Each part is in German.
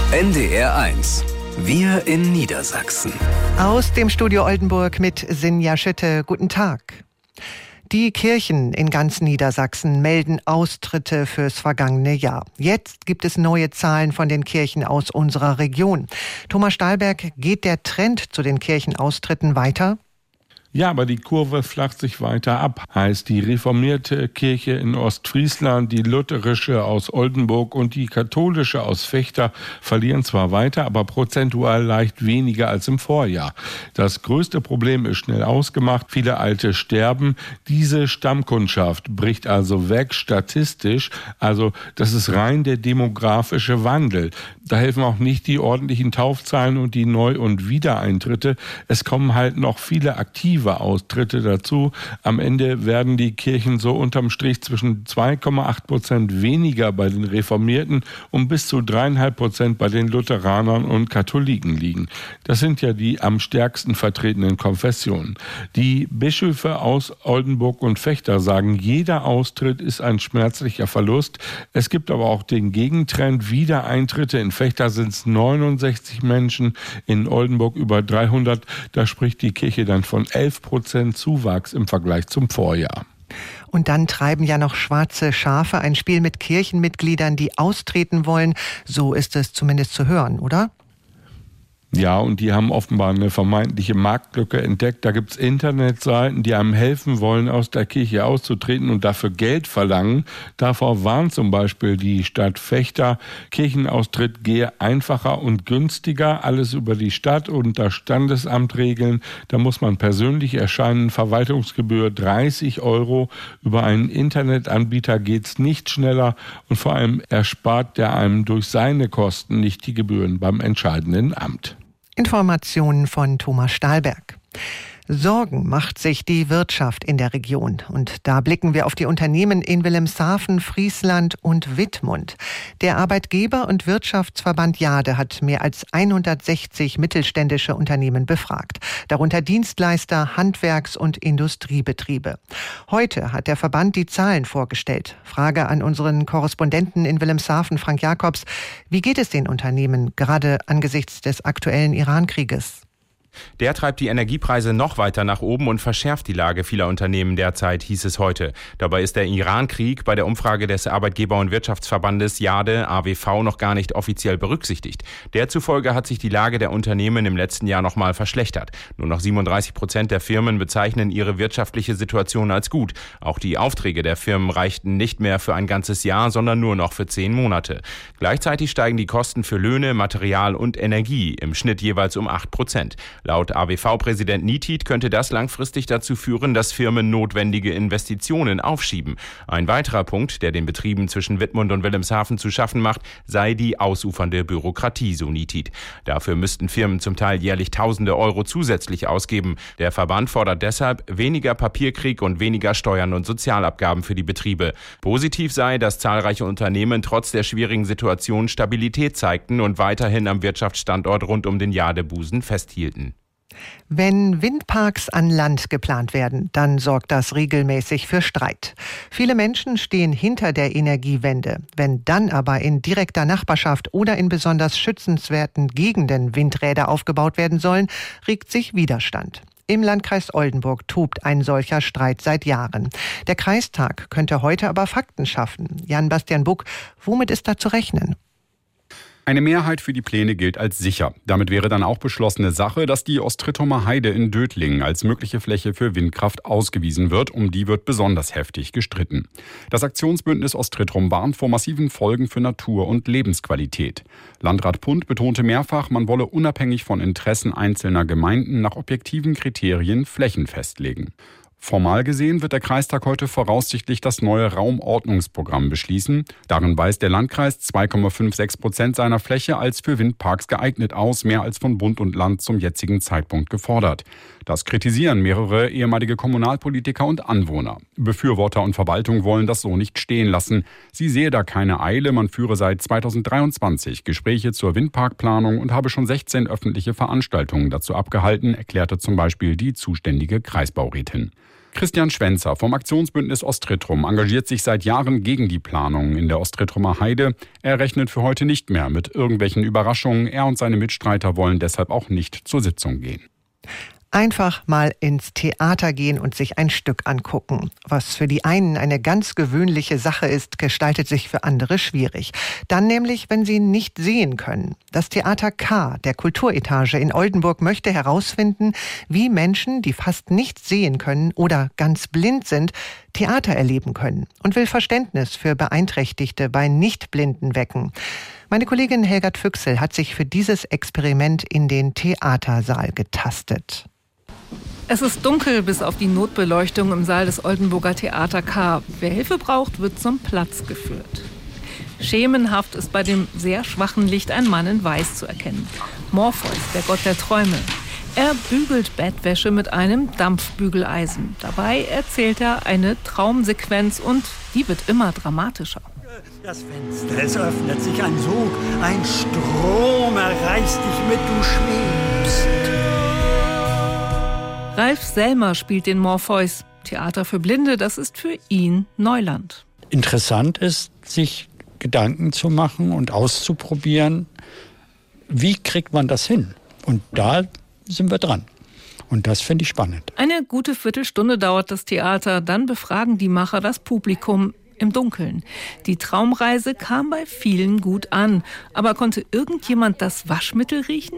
NDR1. Wir in Niedersachsen. Aus dem Studio Oldenburg mit Sinja Schütte. Guten Tag. Die Kirchen in ganz Niedersachsen melden Austritte fürs vergangene Jahr. Jetzt gibt es neue Zahlen von den Kirchen aus unserer Region. Thomas Stahlberg, geht der Trend zu den Kirchenaustritten weiter? Ja, aber die Kurve flacht sich weiter ab, heißt die reformierte Kirche in Ostfriesland, die lutherische aus Oldenburg und die katholische aus Vechta verlieren zwar weiter, aber prozentual leicht weniger als im Vorjahr. Das größte Problem ist schnell ausgemacht, viele Alte sterben. Diese Stammkundschaft bricht also weg, statistisch, also das ist rein der demografische Wandel. Da helfen auch nicht die ordentlichen Taufzahlen und die Neu- und Wiedereintritte. Es kommen halt noch viele aktive Austritte dazu. Am Ende werden die Kirchen so unterm Strich zwischen 2,8% weniger bei den Reformierten und bis zu 3,5% bei den Lutheranern und Katholiken liegen. Das sind ja die am stärksten vertretenen Konfessionen. Die Bischöfe aus Oldenburg und Vechta sagen, jeder Austritt ist ein schmerzlicher Verlust. Es gibt aber auch den Gegentrend. Wiedereintritte. In Vechta sind es 69 Menschen, in Oldenburg über 300. Da spricht die Kirche dann von 11% Zuwachs im Vergleich zum Vorjahr. Und dann treiben ja noch schwarze Schafe ein Spiel mit Kirchenmitgliedern, die austreten wollen. So ist es zumindest zu hören, oder? Ja, und die haben offenbar eine vermeintliche Marktlücke entdeckt. Da gibt's Internetseiten, die einem helfen wollen, aus der Kirche auszutreten und dafür Geld verlangen. Davor warnt zum Beispiel die Stadt Vechta. Kirchenaustritt gehe einfacher und günstiger. Alles über die Stadt und das Standesamt regeln. Da muss man persönlich erscheinen. Verwaltungsgebühr 30 €. Über einen Internetanbieter geht's nicht schneller. Und vor allem erspart der einem durch seine Kosten nicht die Gebühren beim entscheidenden Amt. Informationen von Thomas Stahlberg. Sorgen macht sich die Wirtschaft in der Region. Und da blicken wir auf die Unternehmen in Wilhelmshaven, Friesland und Wittmund. Der Arbeitgeber- und Wirtschaftsverband Jade hat mehr als 160 mittelständische Unternehmen befragt. Darunter Dienstleister, Handwerks- und Industriebetriebe. Heute hat der Verband die Zahlen vorgestellt. Frage an unseren Korrespondenten in Wilhelmshaven, Frank Jakobs. Wie geht es den Unternehmen, gerade angesichts des aktuellen Iran-Krieges? Der treibt die Energiepreise noch weiter nach oben und verschärft die Lage vieler Unternehmen derzeit, hieß es heute. Dabei ist der Iran-Krieg bei der Umfrage des Arbeitgeber- und Wirtschaftsverbandes Jade, AWV, noch gar nicht offiziell berücksichtigt. Derzufolge hat sich die Lage der Unternehmen im letzten Jahr noch mal verschlechtert. Nur noch 37% der Firmen bezeichnen ihre wirtschaftliche Situation als gut. Auch die Aufträge der Firmen reichten nicht mehr für ein ganzes Jahr, sondern nur noch für 10 Monate. Gleichzeitig steigen die Kosten für Löhne, Material und Energie im Schnitt jeweils um 8%. Laut AWV-Präsident Nietiet könnte das langfristig dazu führen, dass Firmen notwendige Investitionen aufschieben. Ein weiterer Punkt, der den Betrieben zwischen Wittmund und Wilhelmshaven zu schaffen macht, sei die ausufernde Bürokratie, so Nietiet. Dafür müssten Firmen zum Teil jährlich Tausende Euro zusätzlich ausgeben. Der Verband fordert deshalb weniger Papierkrieg und weniger Steuern und Sozialabgaben für die Betriebe. Positiv sei, dass zahlreiche Unternehmen trotz der schwierigen Situation Stabilität zeigten und weiterhin am Wirtschaftsstandort rund um den Jadebusen festhielten. Wenn Windparks an Land geplant werden, dann sorgt das regelmäßig für Streit. Viele Menschen stehen hinter der Energiewende. Wenn dann aber in direkter Nachbarschaft oder in besonders schützenswerten Gegenden Windräder aufgebaut werden sollen, regt sich Widerstand. Im Landkreis Oldenburg tobt ein solcher Streit seit Jahren. Der Kreistag könnte heute aber Fakten schaffen. Jan-Bastian Buck, womit ist da zu rechnen? Eine Mehrheit für die Pläne gilt als sicher. Damit wäre dann auch beschlossene Sache, dass die Ostrittumer Heide in Dötlingen als mögliche Fläche für Windkraft ausgewiesen wird. Um die wird besonders heftig gestritten. Das Aktionsbündnis Ostrittum warnt vor massiven Folgen für Natur und Lebensqualität. Landrat Pund betonte mehrfach, man wolle unabhängig von Interessen einzelner Gemeinden nach objektiven Kriterien Flächen festlegen. Formal gesehen wird der Kreistag heute voraussichtlich das neue Raumordnungsprogramm beschließen. Darin weist der Landkreis 2,56% seiner Fläche als für Windparks geeignet aus, mehr als von Bund und Land zum jetzigen Zeitpunkt gefordert. Das kritisieren mehrere ehemalige Kommunalpolitiker und Anwohner. Befürworter und Verwaltung wollen das so nicht stehen lassen. Sie sehe da keine Eile, man führe seit 2023 Gespräche zur Windparkplanung und habe schon 16 öffentliche Veranstaltungen dazu abgehalten, erklärte zum Beispiel die zuständige Kreisbaurätin. Christian Schwenzer vom Aktionsbündnis Ostretrum engagiert sich seit Jahren gegen die Planungen in der Ostretrumer Heide. Er rechnet für heute nicht mehr mit irgendwelchen Überraschungen. Er und seine Mitstreiter wollen deshalb auch nicht zur Sitzung gehen. Einfach mal ins Theater gehen und sich ein Stück angucken. Was für die einen eine ganz gewöhnliche Sache ist, gestaltet sich für andere schwierig. Dann nämlich, wenn sie nicht sehen können. Das Theater K der Kulturetage in Oldenburg möchte herausfinden, wie Menschen, die fast nichts sehen können oder ganz blind sind, Theater erleben können und will Verständnis für Beeinträchtigte bei Nichtblinden wecken. Meine Kollegin Helga Füchsel hat sich für dieses Experiment in den Theatersaal getastet. Es ist dunkel bis auf die Notbeleuchtung im Saal des Oldenburger Theater K. Wer Hilfe braucht, wird zum Platz geführt. Schemenhaft ist bei dem sehr schwachen Licht ein Mann in Weiß zu erkennen. Morpheus, der Gott der Träume. Er bügelt Bettwäsche mit einem Dampfbügeleisen. Dabei erzählt er eine Traumsequenz und die wird immer dramatischer. Das Fenster, es öffnet sich ein Sog, ein Strom erreißt dich mit, du schwebst. Ralf Selmer spielt den Morpheus. Theater für Blinde, das ist für ihn Neuland. Interessant ist, sich Gedanken zu machen und auszuprobieren, wie kriegt man das hin? Und da sind wir dran. Und das finde ich spannend. Eine gute Viertelstunde dauert das Theater, dann befragen die Macher das Publikum im Dunkeln. Die Traumreise kam bei vielen gut an. Aber konnte irgendjemand das Waschmittel riechen?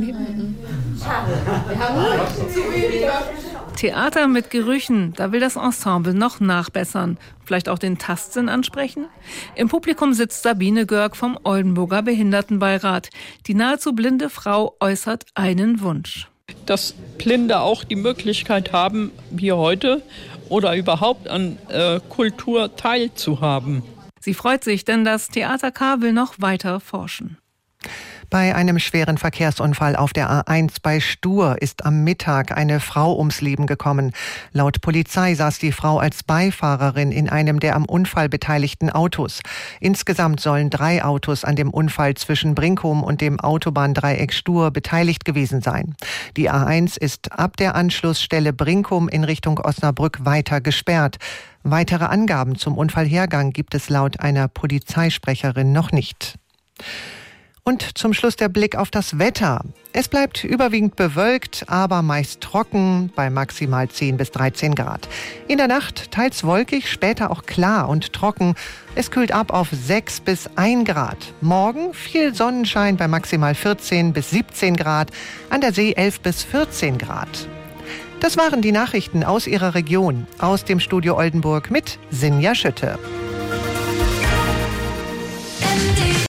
Theater mit Gerüchen, da will das Ensemble noch nachbessern. Vielleicht auch den Tastsinn ansprechen? Im Publikum sitzt Sabine Görg vom Oldenburger Behindertenbeirat. Die nahezu blinde Frau äußert einen Wunsch. Dass Blinde auch die Möglichkeit haben, wie heute oder überhaupt an Kultur teilzuhaben. Sie freut sich, denn das Theater K will noch weiter forschen. Bei einem schweren Verkehrsunfall auf der A1 bei Stur ist am Mittag eine Frau ums Leben gekommen. Laut Polizei saß die Frau als Beifahrerin in einem der am Unfall beteiligten Autos. Insgesamt sollen 3 Autos an dem Unfall zwischen Brinkum und dem Autobahndreieck Stur beteiligt gewesen sein. Die A1 ist ab der Anschlussstelle Brinkum in Richtung Osnabrück weiter gesperrt. Weitere Angaben zum Unfallhergang gibt es laut einer Polizeisprecherin noch nicht. Und zum Schluss der Blick auf das Wetter. Es bleibt überwiegend bewölkt, aber meist trocken bei maximal 10 bis 13 Grad. In der Nacht teils wolkig, später auch klar und trocken. Es kühlt ab auf 6 bis 1 Grad. Morgen viel Sonnenschein bei maximal 14 bis 17 Grad. An der See 11 bis 14 Grad. Das waren die Nachrichten aus Ihrer Region. Aus dem Studio Oldenburg mit Sinja Schütte.